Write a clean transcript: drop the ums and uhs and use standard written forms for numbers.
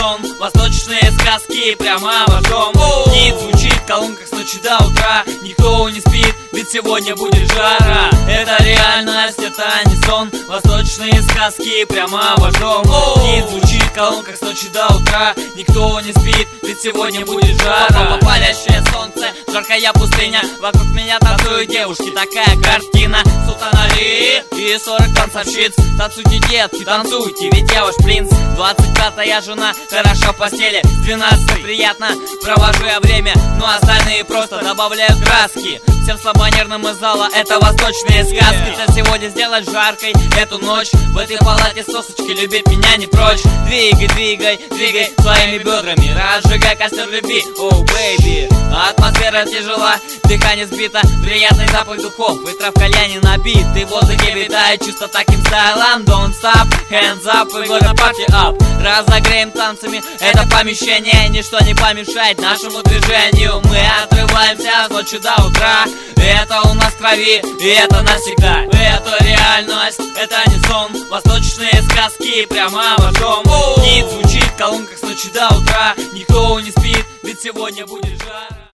сон, восточные сказки прямо в дом. Гид звучит в колонках с ночи до утра. Никто не спит, ведь сегодня будет жара. Это реальность, это не сон, восточные сказки прямо в дом. Гид звучит в колонках с ночи до утра. Никто не спит, ведь сегодня будет жара. Палящее солнце, жаркая пустыня. Вокруг меня танцуют девушки, такая картина. Султанали и 40 танцовщиц. Танцуйте, детки, танцуйте, ведь я ваш принц. 25-я жена, хорошо в постели. С 12 приятно, провожу я время. Но остальные просто добавляют краски. Всем слабонервным из зала это восточные сказки. Ты сегодня сделать жаркой эту ночь. В этой палате сосочки, любить меня не прочь. Двигай, двигай, двигай своими бедрами. Разжигай костер любви, оу, бэйби. Атмосфера тяжела, дыхание сбито. Приятный запах духов, и трав кальяне набит. И в воздухе витает чисто таким стайлом. Don't stop, hands up, we gonna party up. Разогреем танцами это помещение. Ничто не помешает нашему движению. Мы отрываемся с ночи до утра. Это у нас в крови, и это навсегда. Это реальность, это не сон, восточные сказки прямо в дом. Гид звучит в колонках с ночи до утра. Никто не спит, ведь сегодня будет жара.